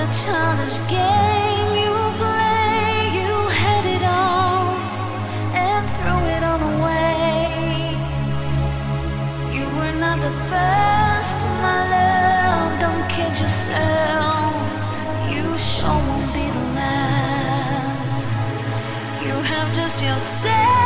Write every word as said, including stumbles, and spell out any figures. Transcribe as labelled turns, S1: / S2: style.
S1: childish game you play. You had it all and threw it all away. You were not the first, my love, don't kid yourself. You sure won't be the last. You have just yourself